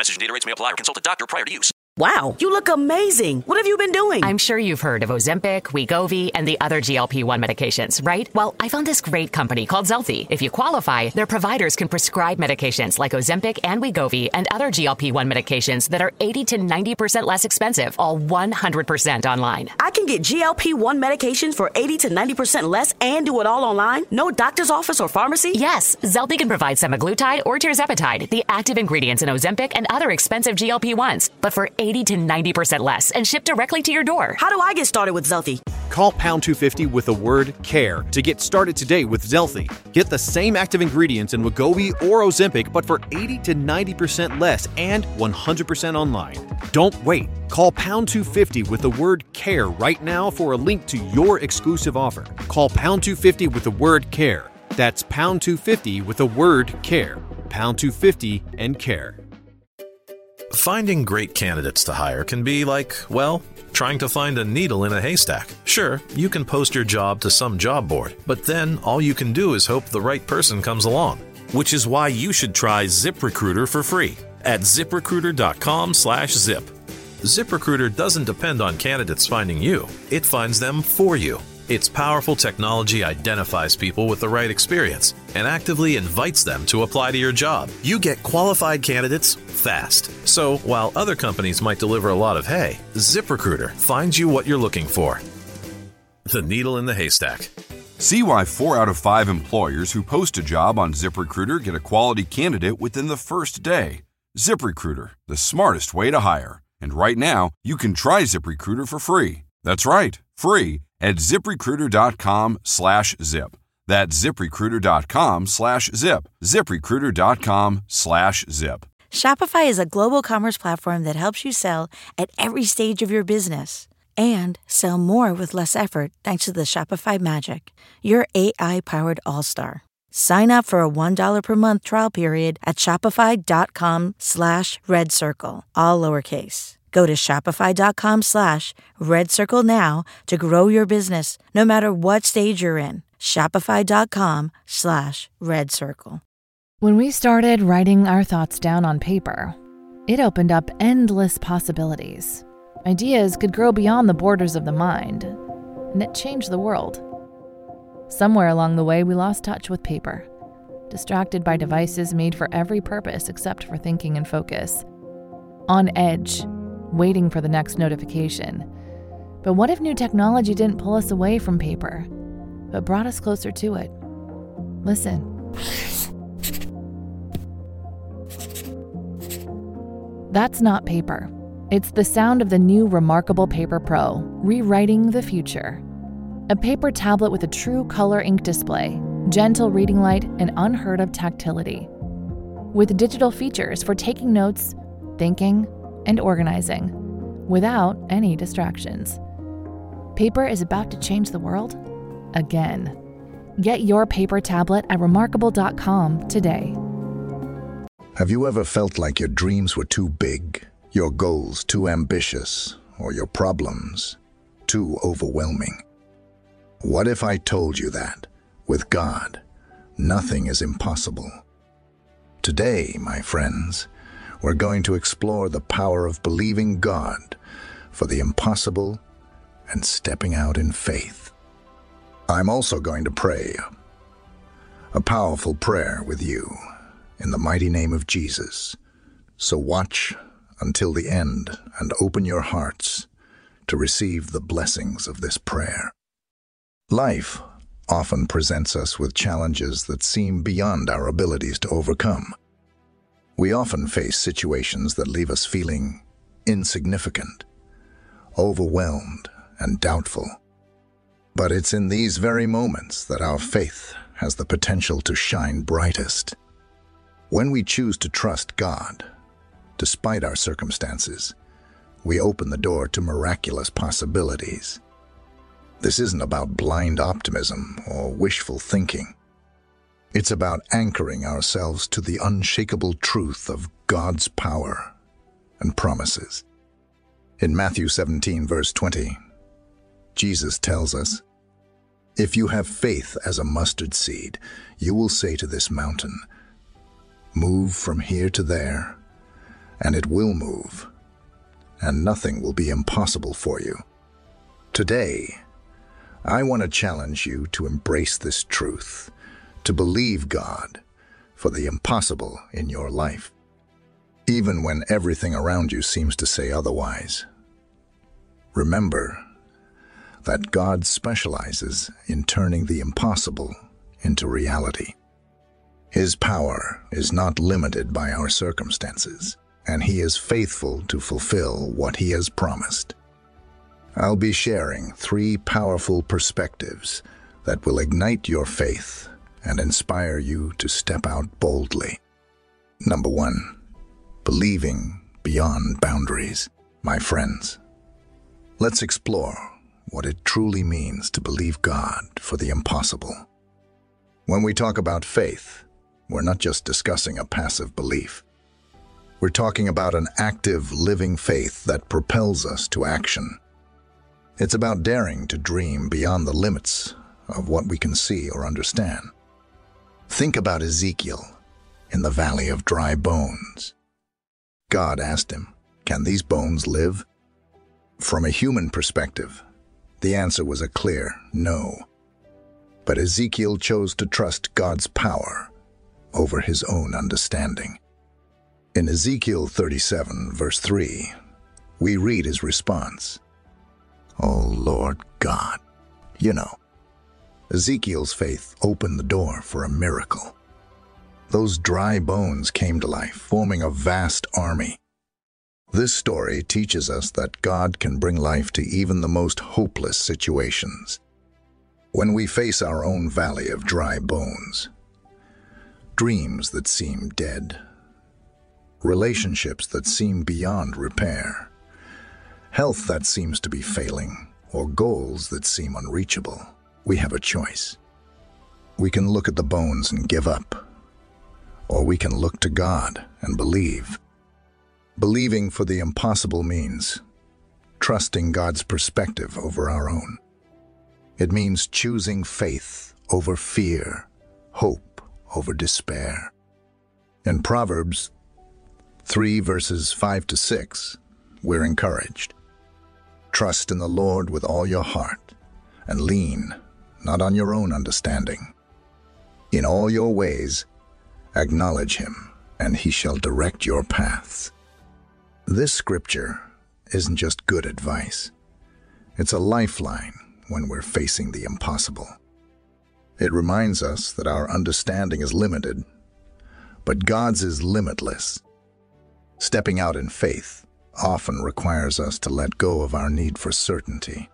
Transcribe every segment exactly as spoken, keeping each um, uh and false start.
Message and data rates may apply or consult a doctor prior to use. Wow, you look amazing. What have you been doing? I'm sure you've heard of Ozempic, Wegovy, and the other G L P one medications, right? Well, I found this great company called Zelfie. If you qualify, their providers can prescribe medications like Ozempic and Wegovy and other G L P one medications that are eighty to ninety percent less expensive, all one hundred percent online. I can get G L P one medications for eighty to ninety percent less and do it all online? No doctor's office or pharmacy? Yes, Zelfie can provide semaglutide or tirzepatide, the active ingredients in Ozempic and other expensive G L P ones, but for eighty to ninety percent less and shipped directly to your door. How do I get started with Zelfie? Call pound two fifty with the word CARE to get started today with Zelfie. Get the same active ingredients in Wegovy or Ozempic, but for eighty to ninety percent less and one hundred percent online. Don't wait. Call pound two fifty with the word CARE right now for a link to your exclusive offer. Call pound two fifty with the word CARE. That's pound two fifty with the word CARE. pound two fifty and CARE. Finding great candidates to hire can be like, well, trying to find a needle in a haystack. Sure, you can post your job to some job board, but then all you can do is hope the right person comes along. Which is why you should try ZipRecruiter for free at ZipRecruiter.com slash zip. ZipRecruiter doesn't depend on candidates finding you. It finds them for you. Its powerful technology identifies people with the right experience and actively invites them to apply to your job. You get qualified candidates fast. So while other companies might deliver a lot of hay, ZipRecruiter finds you what you're looking for. The needle in the haystack. See why four out of five employers who post a job on ZipRecruiter get a quality candidate within the first day. ZipRecruiter, the smartest way to hire. And right now, you can try ZipRecruiter for free. That's right, free at ZipRecruiter.com slash zip. That's ZipRecruiter.com slash zip. ZipRecruiter.com slash zip. Shopify is a global commerce platform that helps you sell at every stage of your business and sell more with less effort thanks to the Shopify Magic, your A I-powered all-star. Sign up for a one dollar per month trial period at shopify.com slash red circle, all lowercase. Go to shopify.com slash red circle now to grow your business no matter what stage you're in. Shopify.com slash red circle. When we started writing our thoughts down on paper, it opened up endless possibilities. Ideas could grow beyond the borders of the mind, and it changed the world. Somewhere along the way, we lost touch with paper, distracted by devices made for every purpose except for thinking and focus. On edge, waiting for the next notification. But what if new technology didn't pull us away from paper, but brought us closer to it? Listen. That's not paper. It's the sound of the new Remarkable Paper Pro, rewriting the future. A paper tablet with a true color ink display, gentle reading light, and unheard of tactility. With digital features for taking notes, thinking, and organizing, without any distractions. Paper is about to change the world again. Get your paper tablet at remarkable dot com today. Have you ever felt like your dreams were too big, your goals too ambitious, or your problems too overwhelming? What if I told you that, with God, nothing is impossible? Today, my friends, we're going to explore the power of believing God for the impossible and stepping out in faith. I'm also going to pray a powerful prayer with you in the mighty name of Jesus. So watch until the end and open your hearts to receive the blessings of this prayer. Life often presents us with challenges that seem beyond our abilities to overcome. We often face situations that leave us feeling insignificant, overwhelmed, and doubtful. But it's in these very moments that our faith has the potential to shine brightest. When we choose to trust God, despite our circumstances, we open the door to miraculous possibilities. This isn't about blind optimism or wishful thinking. It's about anchoring ourselves to the unshakable truth of God's power and promises. In Matthew seventeen, verse twenty, Jesus tells us, "If you have faith as a mustard seed, you will say to this mountain, 'Move from here to there,' and it will move, and nothing will be impossible for you. Today, I want to challenge you to embrace this truth, to believe God for the impossible in your life, even when everything around you seems to say otherwise. Remember that God specializes in turning the impossible into reality. His power is not limited by our circumstances, and He is faithful to fulfill what He has promised. I'll be sharing three powerful perspectives that will ignite your faith and inspire you to step out boldly. Number one, believing beyond boundaries. My friends, let's explore what it truly means to believe God for the impossible. When we talk about faith, we're not just discussing a passive belief. We're talking about an active, living faith that propels us to action. It's about daring to dream beyond the limits of what we can see or understand. Think about Ezekiel in the valley of dry bones. God asked him, "Can these bones live?" From a human perspective, the answer was a clear no. But Ezekiel chose to trust God's power over his own understanding. In Ezekiel thirty-seven, verse three, we read his response. "Oh, Lord God." You know, Ezekiel's faith opened the door for a miracle. Those dry bones came to life, forming a vast army. This story teaches us that God can bring life to even the most hopeless situations. When we face our own valley of dry bones, dreams that seem dead, relationships that seem beyond repair, health that seems to be failing, or goals that seem unreachable, we have a choice. We can look at the bones and give up, or we can look to God and believe. Believing for the impossible means trusting God's perspective over our own. It means choosing faith over fear, hope over despair. In Proverbs three, verses five to six, we're encouraged. Trust in the Lord with all your heart, and lean not on your own understanding. In all your ways, acknowledge Him, and He shall direct your paths. This scripture isn't just good advice. It's a lifeline when we're facing the impossible. It reminds us that our understanding is limited, but God's is limitless. Stepping out in faith often requires us to let go of our need for certainty.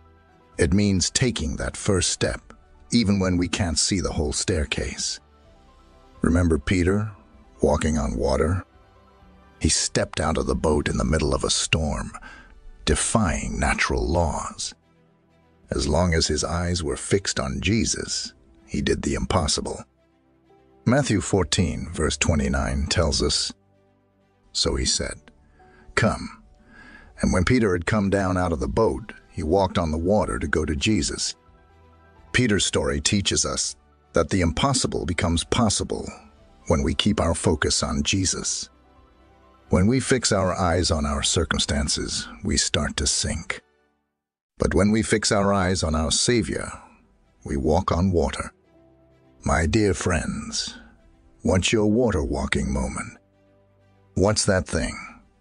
It means taking that first step, even when we can't see the whole staircase. Remember Peter walking on water? He stepped out of the boat in the middle of a storm, defying natural laws. As long as his eyes were fixed on Jesus, he did the impossible. Matthew fourteen, verse twenty-nine tells us, "So he said, 'Come.' And when Peter had come down out of the boat, he walked on the water to go to Jesus." Peter's story teaches us that the impossible becomes possible when we keep our focus on Jesus. When we fix our eyes on our circumstances, we start to sink. But when we fix our eyes on our Savior, we walk on water. My dear friends, what's your water walking moment? What's that thing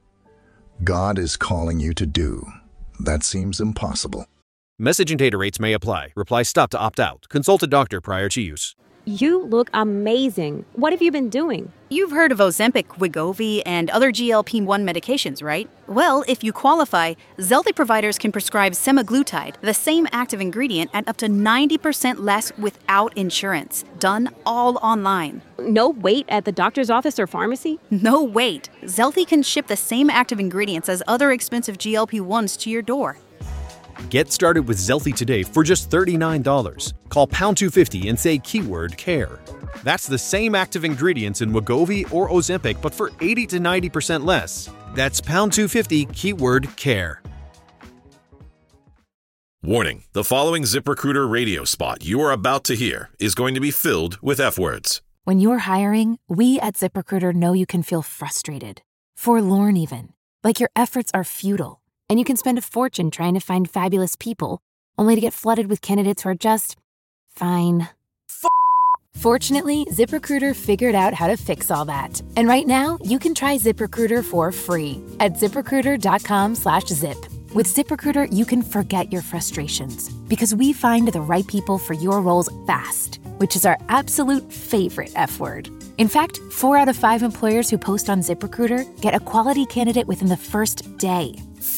God is calling you to do that seems impossible? Message and data rates may apply. Reply stop to opt out. Consult a doctor prior to use. You look amazing. What have you been doing? You've heard of Ozempic, Wegovy, and other G L P one medications, right? Well, if you qualify, Zelty providers can prescribe semaglutide, the same active ingredient, at up to ninety percent less without insurance. Done all online. No wait at the doctor's office or pharmacy? No wait. Zelty can ship the same active ingredients as other expensive G L P ones to your door. Get started with Zelty today for just thirty-nine dollars. Call pound two fifty and say keyword CARE. That's the same active ingredients in Wegovy or Ozempic, but for eighty to ninety percent less. That's pound two fifty, keyword CARE. Warning, the following ZipRecruiter radio spot you are about to hear is going to be filled with F-words. When you're hiring, we at ZipRecruiter know you can feel frustrated. forlorn even, like your efforts are futile, and you can spend a fortune trying to find fabulous people, only to get flooded with candidates who are just fine. F- Fortunately, ZipRecruiter figured out how to fix all that. And right now, you can try ZipRecruiter for free at ZipRecruiter.com slash zip. With ZipRecruiter, you can forget your frustrations because we find the right people for your roles fast, which is our absolute favorite F word. In fact, four out of five employers who post on ZipRecruiter get a quality candidate within the first day.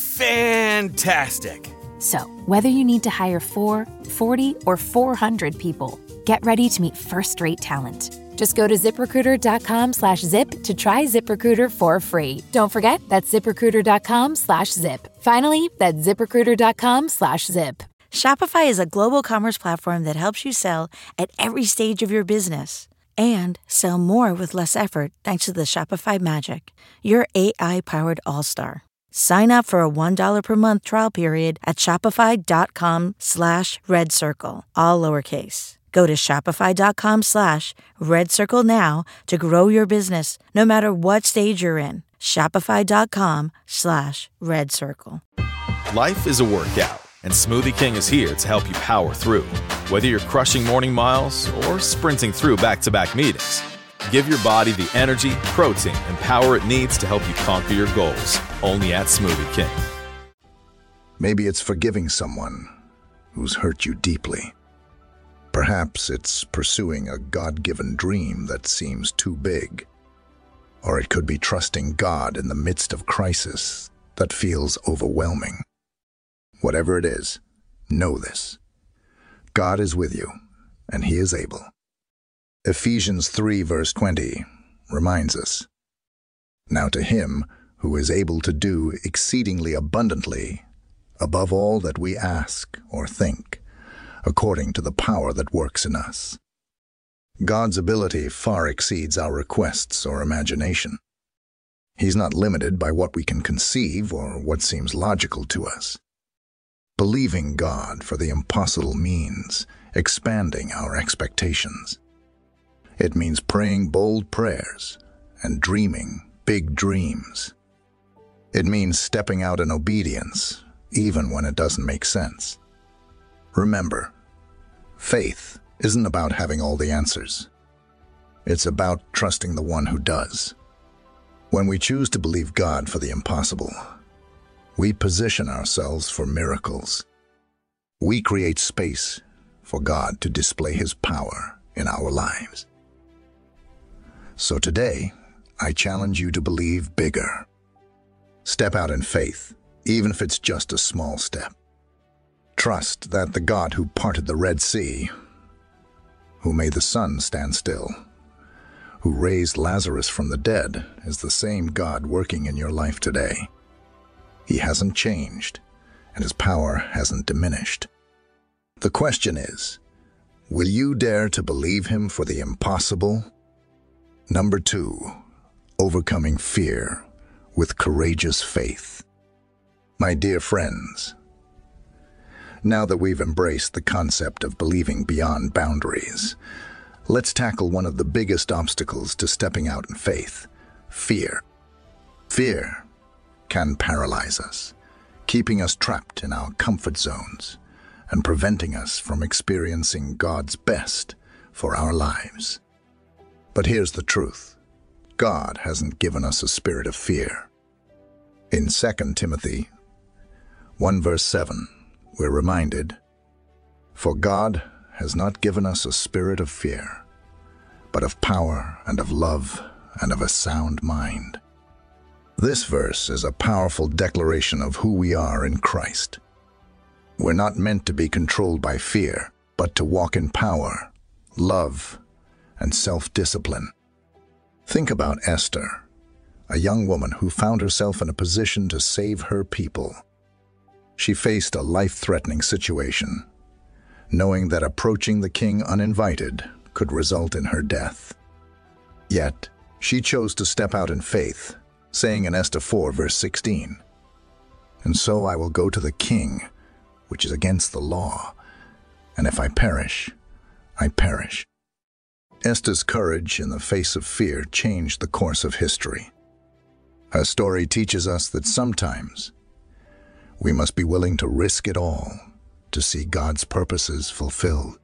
Fantastic. So, whether you need to hire four, forty, or four hundred people, get ready to meet first-rate talent. Just go to ZipRecruiter.com slash zip to try ZipRecruiter for free. Don't forget, that's ZipRecruiter.com slash zip. Finally, that's ZipRecruiter.com slash zip. Shopify is a global commerce platform that helps you sell at every stage of your business and sell more with less effort thanks to the Shopify Magic, your A I-powered all-star. Sign up for a one dollar per month trial period at shopify.com slash red circle, all lowercase. Go to shopify.com slash red circle now to grow your business no matter what stage you're in. Shopify.com slash red circle. Life is a workout, and Smoothie King is here to help you power through. Whether you're crushing morning miles or sprinting through back-to-back meetings, give your body the energy, protein, and power it needs to help you conquer your goals. Only at Smoothie King. Maybe it's forgiving someone who's hurt you deeply. Perhaps it's pursuing a God-given dream that seems too big. Or it could be trusting God in the midst of crisis that feels overwhelming. Whatever it is, know this. God is with you, and He is able. Ephesians three verse twenty reminds us, "Now to Him who is able to do exceedingly abundantly, above all that we ask or think, according to the power that works in us." God's ability far exceeds our requests or imagination. He's not limited by what we can conceive or what seems logical to us. Believing God for the impossible means expanding our expectations. It means praying bold prayers and dreaming big dreams. It means stepping out in obedience, even when it doesn't make sense. Remember, faith isn't about having all the answers. It's about trusting the one who does. When we choose to believe God for the impossible, we position ourselves for miracles. We create space for God to display His power in our lives. So today, I challenge you to believe bigger. Step out in faith, even if it's just a small step. Trust that the God who parted the Red Sea, who made the sun stand still, who raised Lazarus from the dead, is the same God working in your life today. He hasn't changed, and His power hasn't diminished. The question is, will you dare to believe Him for the impossible? Number two, overcoming fear with courageous faith. My dear friends, now that we've embraced the concept of believing beyond boundaries, let's tackle one of the biggest obstacles to stepping out in faith: fear. Fear can paralyze us, keeping us trapped in our comfort zones and preventing us from experiencing God's best for our lives. But here's the truth. God hasn't given us a spirit of fear. In Second Timothy one verse seven, we're reminded, "For God has not given us a spirit of fear, but of power and of love and of a sound mind." This verse is a powerful declaration of who we are in Christ. We're not meant to be controlled by fear, but to walk in power, love, and self-discipline. Think about Esther, a young woman who found herself in a position to save her people. She faced a life-threatening situation, knowing that approaching the king uninvited could result in her death. Yet, she chose to step out in faith, saying in Esther four verse sixteen, "And so I will go to the king, which is against the law, and if I perish, I perish." Esther's courage in the face of fear changed the course of history. Her story teaches us that sometimes we must be willing to risk it all to see God's purposes fulfilled.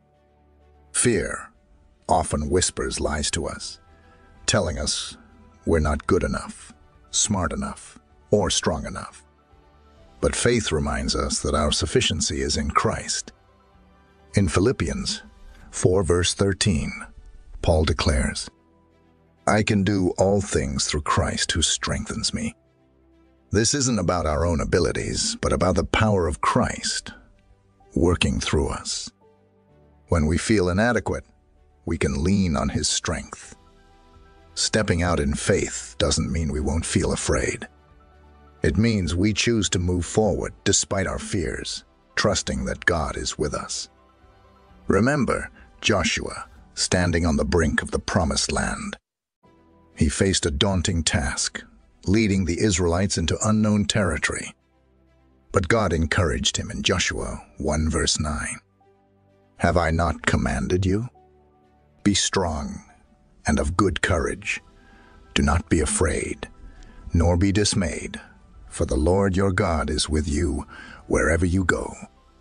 Fear often whispers lies to us, telling us we're not good enough, smart enough, or strong enough. But faith reminds us that our sufficiency is in Christ. In Philippians four verse thirteen, Paul declares, "I can do all things through Christ who strengthens me." This isn't about our own abilities, but about the power of Christ working through us. When we feel inadequate, we can lean on His strength. Stepping out in faith doesn't mean we won't feel afraid. It means we choose to move forward despite our fears, trusting that God is with us. Remember Joshua standing on the brink of the Promised Land. He faced a daunting task, leading the Israelites into unknown territory. But God encouraged him in Joshua one verse nine. "Have I not commanded you? Be strong and of good courage. Do not be afraid, nor be dismayed, for the Lord your God is with you wherever you go."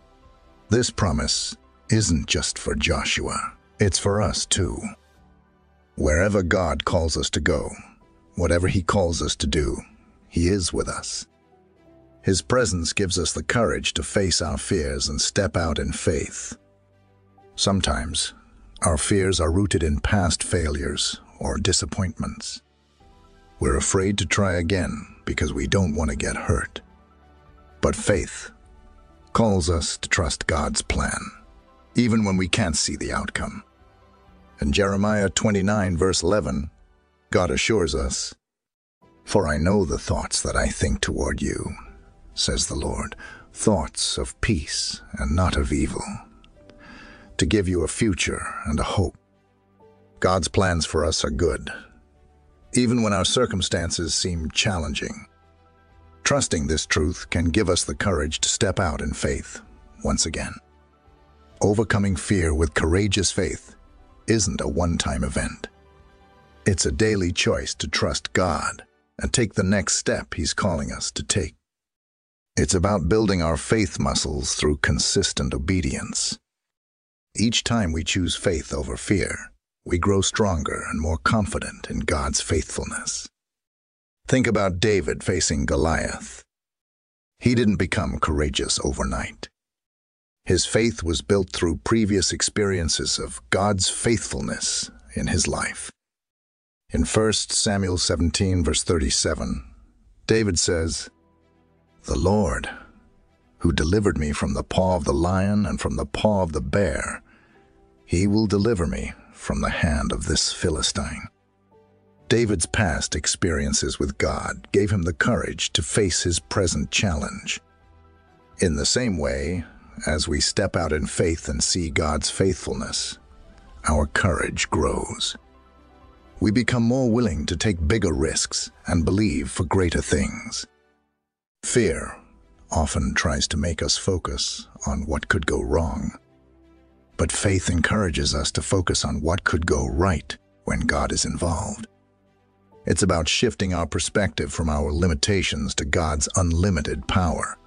This promise isn't just for Joshua, it's for us too. Wherever God calls us to go, whatever He calls us to do, He is with us. His presence gives us the courage to face our fears and step out in faith. Sometimes, our fears are rooted in past failures or disappointments. We're afraid to try again because we don't want to get hurt. But faith calls us to trust God's plan, even when we can't see the outcome. In Jeremiah twenty-nine verse eleven, God assures us, "For I know the thoughts that I think toward you, says the Lord, thoughts of peace and not of evil, to give you a future and a hope." God's plans for us are good, even when our circumstances seem challenging. Trusting this truth can give us the courage to step out in faith once again. Overcoming fear with courageous faith isn't a one-time event. It's a daily choice to trust God and take the next step He's calling us to take. It's about building our faith muscles through consistent obedience. Each time we choose faith over fear, we grow stronger and more confident in God's faithfulness. Think about David facing Goliath. He didn't become courageous overnight. His faith was built through previous experiences of God's faithfulness in his life. In First Samuel seventeen, verse thirty-seven, David says, "The Lord, who delivered me from the paw of the lion and from the paw of the bear, He will deliver me from the hand of this Philistine." David's past experiences with God gave him the courage to face his present challenge. In the same way, as we step out in faith and see God's faithfulness, our courage grows. We become more willing to take bigger risks and believe for greater things. Fear often tries to make us focus on what could go wrong. But faith encourages us to focus on what could go right when God is involved. It's about shifting our perspective from our limitations to God's unlimited power.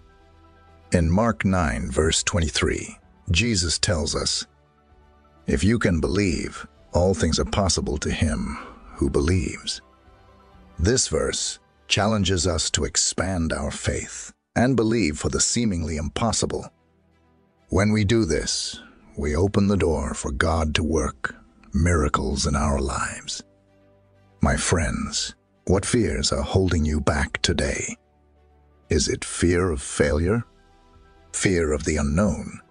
In Mark nine, verse twenty-three, Jesus tells us, "If you can believe, all things are possible to him who believes." This verse challenges us to expand our faith and believe for the seemingly impossible. When we do this, we open the door for God to work miracles in our lives. My friends, what fears are holding you back today? Is it fear of failure? Fear of the unknown?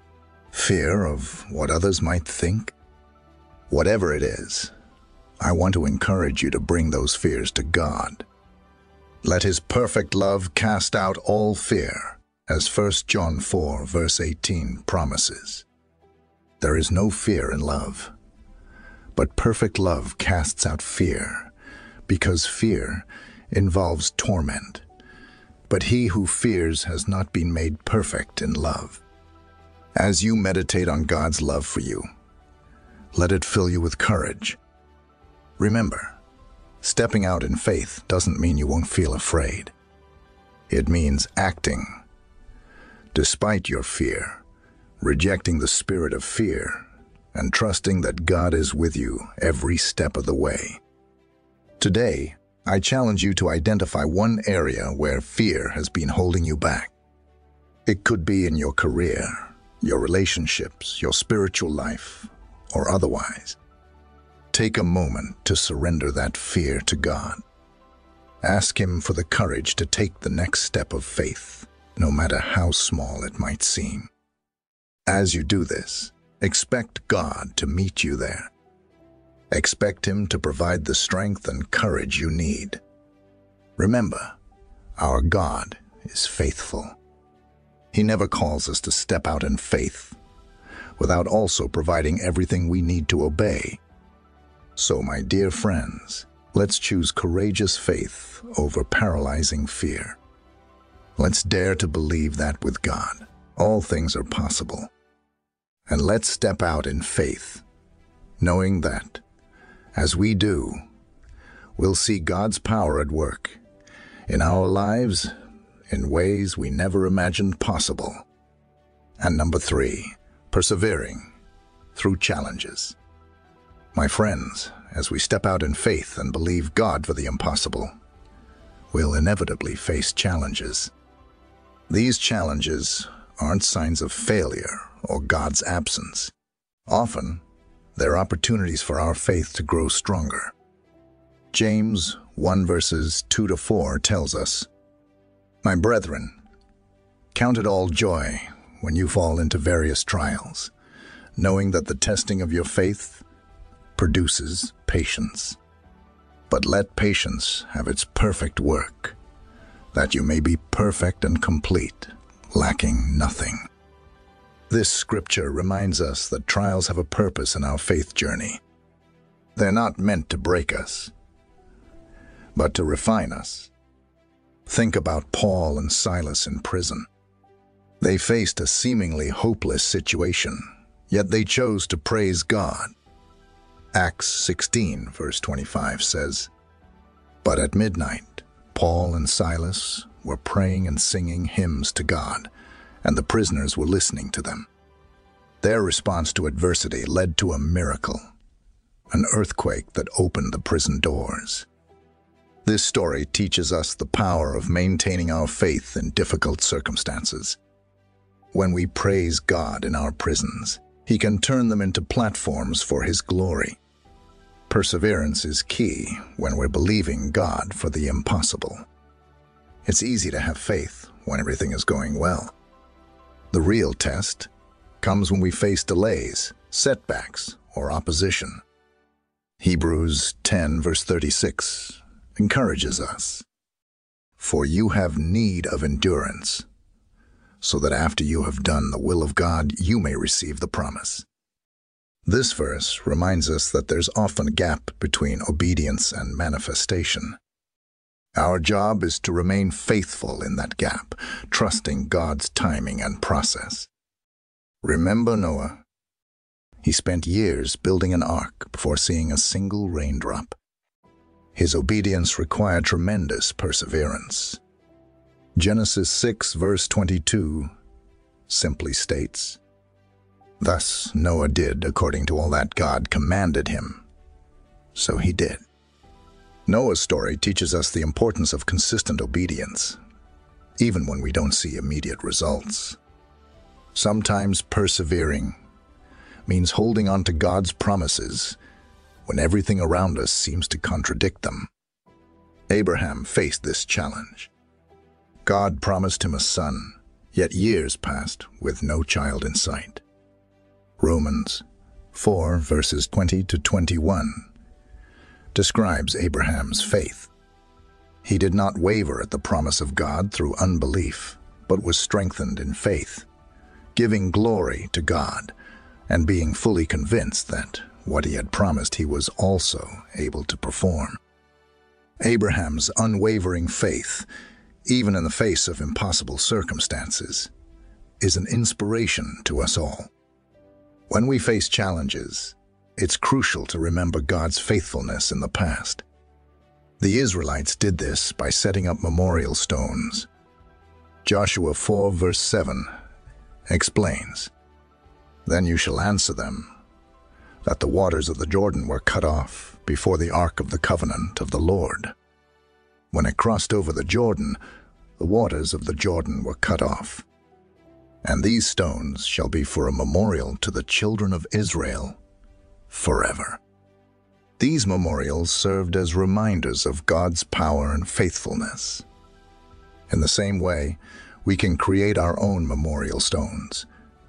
Fear of what others might think? Whatever it is, I want to encourage you to bring those fears to God. Let His perfect love cast out all fear, as First John four, verse eighteen promises. There is no fear in love, but perfect love casts out fear, because fear involves torment. But he who fears has not been made perfect in love. As you meditate on God's love for you, let it fill you with courage. Remember, Stepping out in faith doesn't mean you won't feel afraid. It means acting despite your fear, rejecting the spirit of fear, and trusting that God is with you every step of the way. Today, I challenge you to identify one area where fear has been holding you back. It could be in your career, your relationships, your spiritual life, or otherwise. Take a moment to surrender that fear to God. Ask Him for the courage to take the next step of faith, no matter how small it might seem. As you do this, expect God to meet you there. Expect Him to provide the strength and courage you need. Remember, our God is faithful. He never calls us to step out in faith without also providing everything we need to obey. So, my dear friends, let's choose courageous faith over paralyzing fear. Let's dare to believe that with God, all things are possible. And let's step out in faith, knowing that, as we do, we'll see God's power at work in our lives in ways we never imagined possible. And number three, persevering through challenges. My friends, as we step out in faith and believe God for the impossible, we'll inevitably face challenges. These challenges aren't signs of failure or God's absence. Often, they're opportunities for our faith to grow stronger. James one verses two to four tells us, "My brethren, count it all joy when you fall into various trials, knowing that the testing of your faith produces patience. But let patience have its perfect work, that you may be perfect and complete, lacking nothing." This scripture reminds us that trials have a purpose in our faith journey. They're not meant to break us, but to refine us. Think about Paul and Silas in prison. They faced a seemingly hopeless situation, yet they chose to praise God. Acts sixteen, verse twenty-five says, "But at midnight, Paul and Silas were praying and singing hymns to God, and the prisoners were listening to them." Their response to adversity led to a miracle, an earthquake that opened the prison doors. This story teaches us the power of maintaining our faith in difficult circumstances. When we praise God in our prisons, He can turn them into platforms for His glory. Perseverance is key when we're believing God for the impossible. It's easy to have faith when everything is going well. The real test comes when we face delays, setbacks, or opposition. Hebrews ten, verse thirty-six encourages us, "For you have need of endurance, so that after you have done the will of God, you may receive the promise." This verse reminds us that there's often a gap between obedience and manifestation. Our job is to remain faithful in that gap, trusting God's timing and process. Remember Noah? He spent years building an ark before seeing a single raindrop. His obedience required tremendous perseverance. Genesis six, verse twenty-two simply states, "Thus Noah did according to all that God commanded him." So he did. Noah's story teaches us the importance of consistent obedience, even when we don't see immediate results. Sometimes persevering means holding on to God's promises when everything around us seems to contradict them. Abraham faced this challenge. God promised him a son, yet years passed with no child in sight. Romans four, verses twenty to twenty-one describes Abraham's faith. He did not waver at the promise of God through unbelief, but was strengthened in faith, giving glory to God and being fully convinced that what he had promised he was also able to perform. Abraham's unwavering faith, even in the face of impossible circumstances, is an inspiration to us all. When we face challenges, it's crucial to remember God's faithfulness in the past. The Israelites did this by setting up memorial stones. Joshua four verse seven explains, "Then you shall answer them that the waters of the Jordan were cut off before the ark of the covenant of the Lord." When it crossed over the Jordan, the waters of the Jordan were cut off. And these stones shall be for a memorial to the children of Israel forever. These memorials served as reminders of God's power and faithfulness. In the same way, we can create our own memorial stones,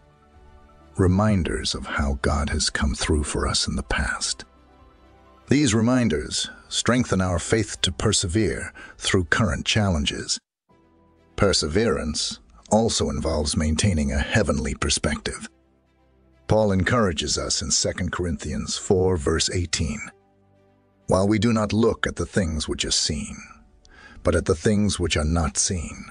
reminders of how God has come through for us in the past. These reminders strengthen our faith to persevere through current challenges. Perseverance also involves maintaining a heavenly perspective. Paul encourages us in Second Corinthians four verse eighteen. "While we do not look at the things which are seen, but at the things which are not seen.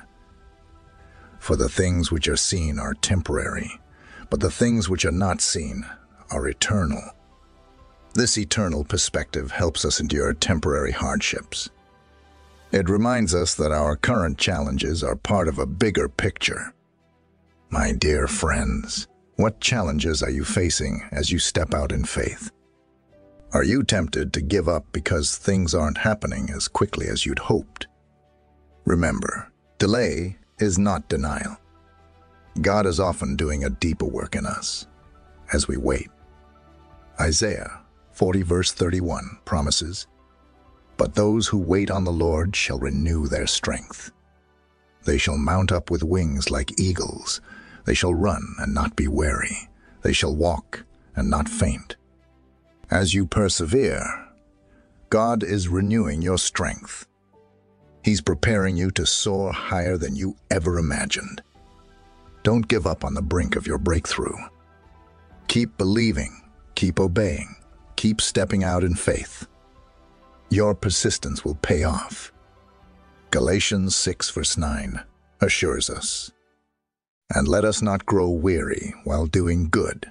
For the things which are seen are temporary, but the things which are not seen are eternal." This eternal perspective helps us endure temporary hardships. It reminds us that our current challenges are part of a bigger picture. My dear friends, what challenges are you facing as you step out in faith? Are you tempted to give up because things aren't happening as quickly as you'd hoped? Remember, delay is not denial. God is often doing a deeper work in us as we wait. Isaiah forty verse thirty-one promises, "But those who wait on the Lord shall renew their strength. They shall mount up with wings like eagles. They shall run and not be weary. They shall walk and not faint." As you persevere, God is renewing your strength. He's preparing you to soar higher than you ever imagined. Don't give up on the brink of your breakthrough. Keep believing, keep obeying, keep stepping out in faith. Your persistence will pay off. Galatians six verse nine assures us, "And let us not grow weary while doing good.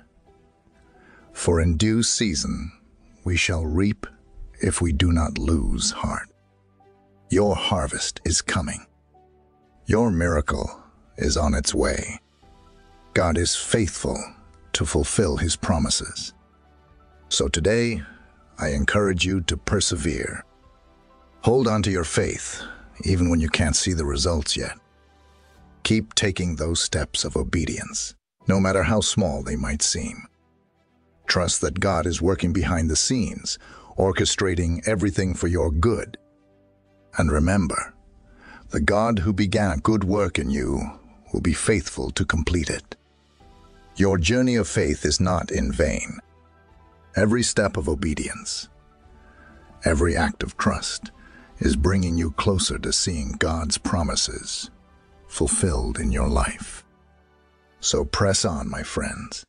For in due season we shall reap if we do not lose heart." Your harvest is coming. Your miracle is on its way. God is faithful to fulfill His promises. So today, I encourage you to persevere. Hold on to your faith, even when you can't see the results yet. Keep taking those steps of obedience, no matter how small they might seem. Trust that God is working behind the scenes, orchestrating everything for your good. And remember, the God who began a good work in you will be faithful to complete it. Your journey of faith is not in vain. Every step of obedience, every act of trust is bringing you closer to seeing God's promises fulfilled in your life. So press on, my friends.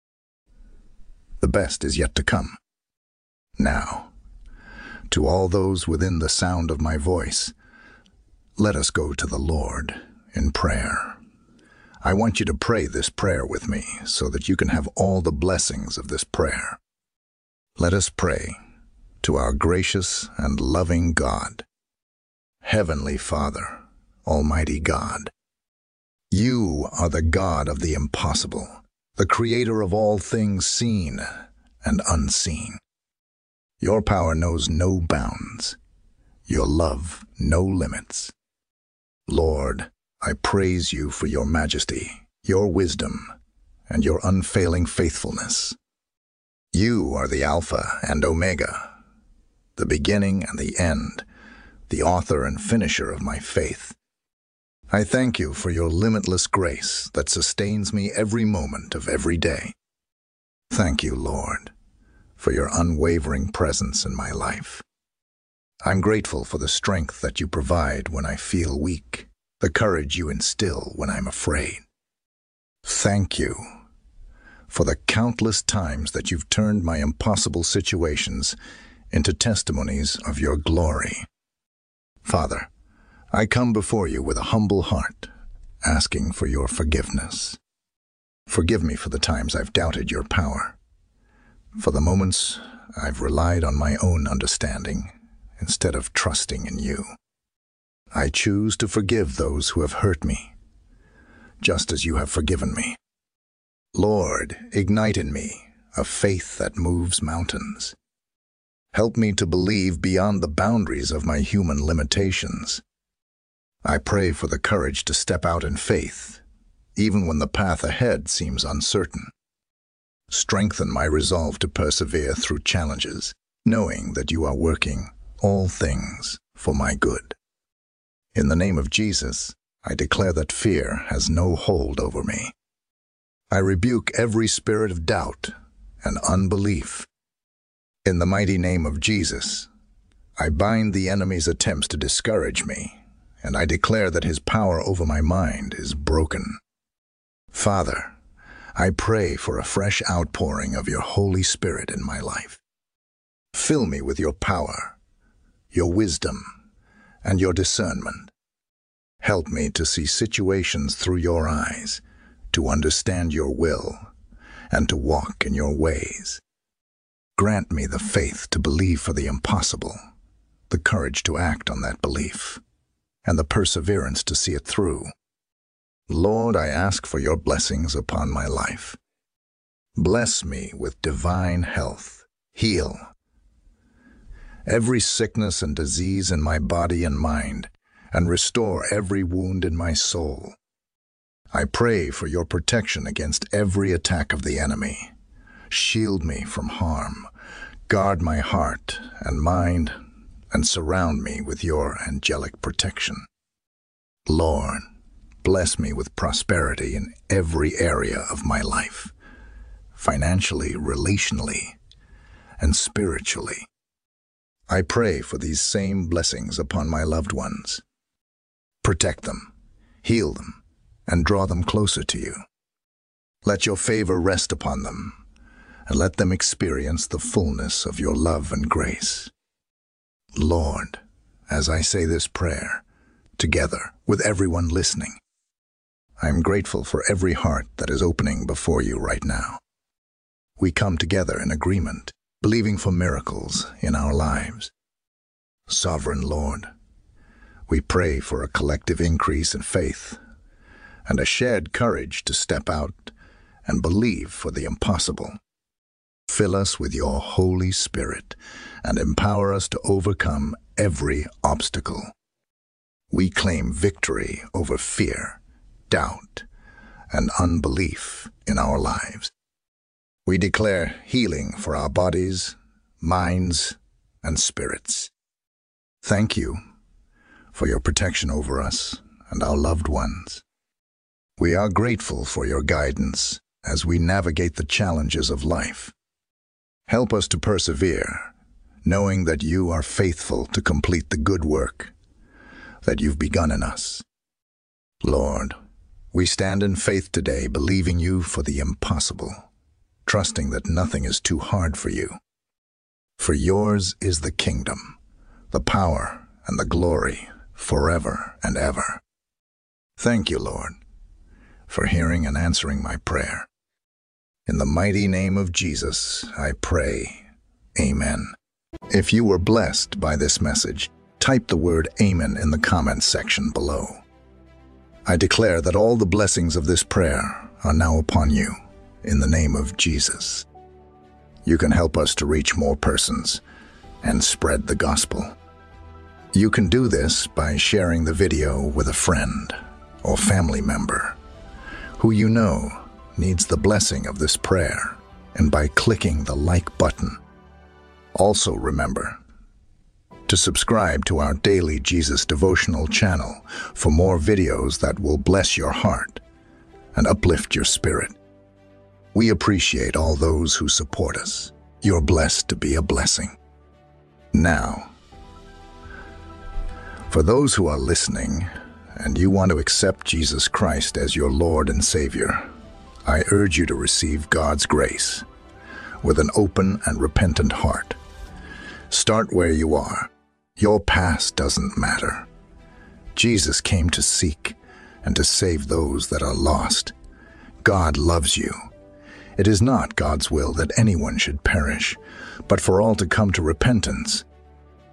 The best is yet to come. Now, to all those within the sound of my voice, let us go to the Lord in prayer. I want you to pray this prayer with me so that you can have all the blessings of this prayer. Let us pray to our gracious and loving God. Heavenly Father, Almighty God, you are the God of the impossible, the creator of all things seen and unseen. Your power knows no bounds, your love no limits. Lord, I praise you for your majesty, your wisdom, and your unfailing faithfulness. You are the Alpha and Omega, the beginning and the end, the author and finisher of my faith. I thank you for your limitless grace that sustains me every moment of every day. Thank you, Lord, for your unwavering presence in my life. I'm grateful for the strength that you provide when I feel weak, the courage you instill when I'm afraid. Thank you for the countless times that you've turned my impossible situations into testimonies of your glory. Father, I come before you with a humble heart, asking for your forgiveness. Forgive me for the times I've doubted your power, for the moments I've relied on my own understanding instead of trusting in you. I choose to forgive those who have hurt me, just as you have forgiven me. Lord, ignite in me a faith that moves mountains. Help me to believe beyond the boundaries of my human limitations. I pray for the courage to step out in faith, even when the path ahead seems uncertain. Strengthen my resolve to persevere through challenges, knowing that you are working all things for my good. In the name of Jesus, I declare that fear has no hold over me. I rebuke every spirit of doubt and unbelief. In the mighty name of Jesus, I bind the enemy's attempts to discourage me, and I declare that his power over my mind is broken. Father, I pray for a fresh outpouring of your Holy Spirit in my life. Fill me with your power, your wisdom, and your discernment. Help me to see situations through your eyes, to understand your will, and to walk in your ways. Grant me the faith to believe for the impossible, the courage to act on that belief, and the perseverance to see it through. Lord, I ask for your blessings upon my life. Bless me with divine health. Heal every sickness and disease in my body and mind, and restore every wound in my soul. I pray for your protection against every attack of the enemy. Shield me from harm. Guard my heart and mind, and surround me with your angelic protection. Lord, bless me with prosperity in every area of my life, financially, relationally, and spiritually. I pray for these same blessings upon my loved ones. Protect them, heal them, and draw them closer to you. Let your favor rest upon them, and let them experience the fullness of your love and grace. Lord, as I say this prayer, together with everyone listening, I am grateful for every heart that is opening before you right now. We come together in agreement, believing for miracles in our lives. Sovereign Lord, we pray for a collective increase in faith and a shared courage to step out and believe for the impossible. Fill us with your Holy Spirit and empower us to overcome every obstacle. We claim victory over fear, doubt, and unbelief in our lives. We declare healing for our bodies, minds, and spirits. Thank you for your protection over us and our loved ones. We are grateful for your guidance as we navigate the challenges of life. Help us to persevere, knowing that you are faithful to complete the good work that you've begun in us. Lord, we stand in faith today, believing you for the impossible, trusting that nothing is too hard for you. For yours is the kingdom, the power, and the glory forever and ever. Thank you, Lord, for hearing and answering my prayer. In the mighty name of Jesus, I pray. Amen. If you were blessed by this message, type the word Amen in the comments section below. I declare that all the blessings of this prayer are now upon you, in the name of Jesus. You can help us to reach more persons and spread the gospel. You can do this by sharing the video with a friend or family member who you know needs the blessing of this prayer, and by clicking the like button. Also remember to subscribe to our daily Jesus devotional channel for more videos that will bless your heart and uplift your spirit. We appreciate all those who support us. You're blessed to be a blessing. Now, for those who are listening and you want to accept Jesus Christ as your Lord and Savior, I urge you to receive God's grace with an open and repentant heart. Start where you are. Your past doesn't matter. Jesus came to seek and to save those that are lost. God loves you. It is not God's will that anyone should perish, but for all to come to repentance.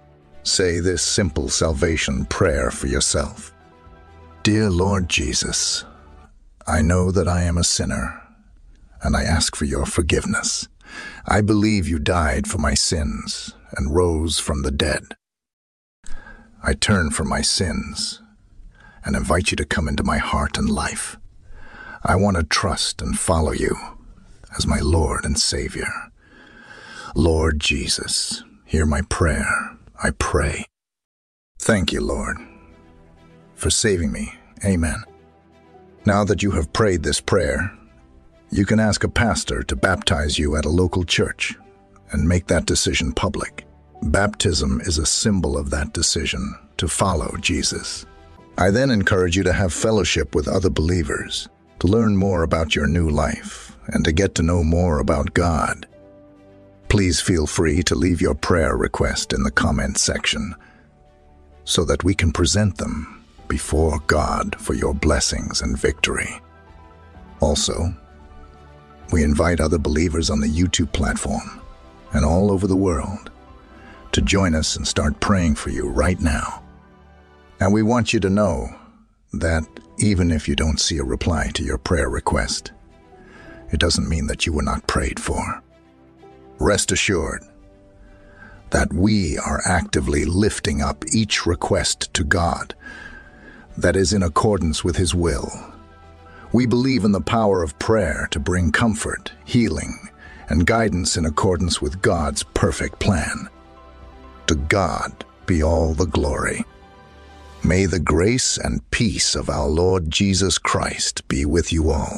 Say this simple salvation prayer for yourself. Dear Lord Jesus, I know that I am a sinner, and I ask for your forgiveness. I believe you died for my sins and rose from the dead. I turn from my sins and invite you to come into my heart and life. I want to trust and follow you as my Lord and Savior. Lord Jesus, hear my prayer, I pray. Thank you, Lord, for saving me. Amen. Now that you have prayed this prayer, you can ask a pastor to baptize you at a local church and make that decision public. Baptism is a symbol of that decision to follow Jesus. I then encourage you to have fellowship with other believers, to learn more about your new life, and to get to know more about God. Please feel free to leave your prayer request in the comment section so that we can present them before God for your blessings and victory. Also, we invite other believers on the YouTube platform and all over the world to join us and start praying for you right now. And we want you to know that even if you don't see a reply to your prayer request, it doesn't mean that you were not prayed for. Rest assured that we are actively lifting up each request to God that is in accordance with His will. We believe in the power of prayer to bring comfort, healing, and guidance in accordance with God's perfect plan. To God be all the glory. May the grace and peace of our Lord Jesus Christ be with you all.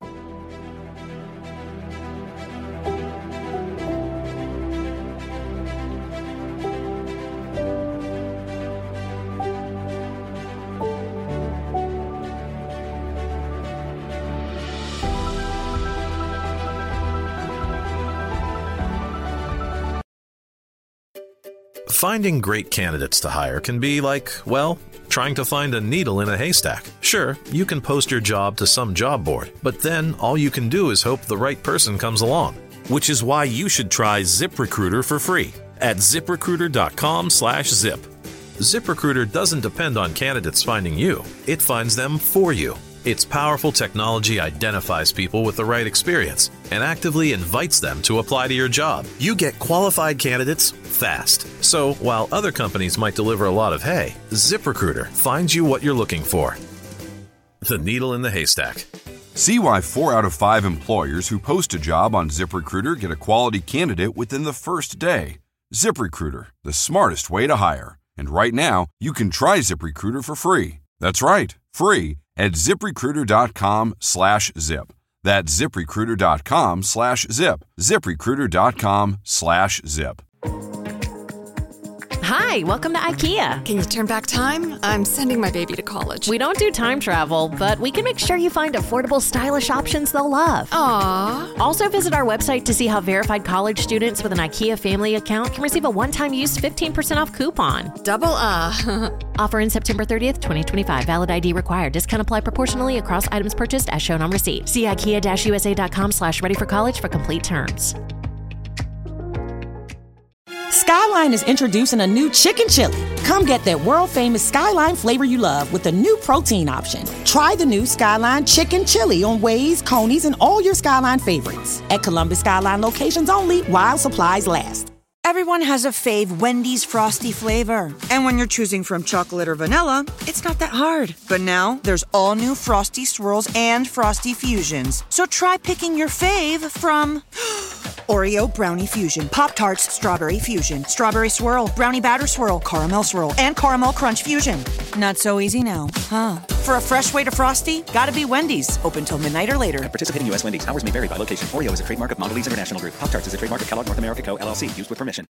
Finding great candidates to hire can be like, well, trying to find a needle in a haystack. Sure, you can post your job to some job board, but then all you can do is hope the right person comes along. Which is why you should try ZipRecruiter for free at ZipRecruiter.com slash zip. ZipRecruiter doesn't depend on candidates finding you. It finds them for you. Its powerful technology identifies people with the right experience and actively invites them to apply to your job. You get qualified candidates fast. So while other companies might deliver a lot of hay, ZipRecruiter finds you what you're looking for. The needle in the haystack. See why four out of five employers who post a job on ZipRecruiter get a quality candidate within the first day. ZipRecruiter, the smartest way to hire. And right now, you can try ZipRecruiter for free. That's right, free at ZipRecruiter.com slash zip. That's ZipRecruiter.com slash zip. ZipRecruiter.com slash zip. Hi, welcome to IKEA. Can you turn back time? I'm sending my baby to college. We don't do time travel, but we can make sure you find affordable, stylish options they'll love. Aww. Also visit our website to see how verified college students with an IKEA family account can receive a one-time use fifteen percent off coupon. Double uh. Offer in September thirtieth, twenty twenty-five. Valid I D required. Discount apply proportionally across items purchased as shown on receipt. See IKEA-USA.com slash ready for college for complete terms. Skyline is introducing a new chicken chili. Come get that world-famous Skyline flavor you love with the new protein option. Try the new Skyline chicken chili on Waze, Coney's, and all your Skyline favorites. At Columbus Skyline locations only while supplies last. Everyone has a fave Wendy's Frosty flavor. And when you're choosing from chocolate or vanilla, it's not that hard. But now, there's all new Frosty Swirls and Frosty Fusions. So try picking your fave from Oreo Brownie Fusion, Pop-Tarts Strawberry Fusion, Strawberry Swirl, Brownie Batter Swirl, Caramel Swirl, and Caramel Crunch Fusion. Not so easy now, huh? For a fresh way to Frosty, gotta be Wendy's. Open till midnight or later. At participating U S Wendy's. Hours may vary by location. Oreo is a trademark of Mondelez International Group. Pop-Tarts is a trademark of Kellogg North America Co. L L C. Used with permission.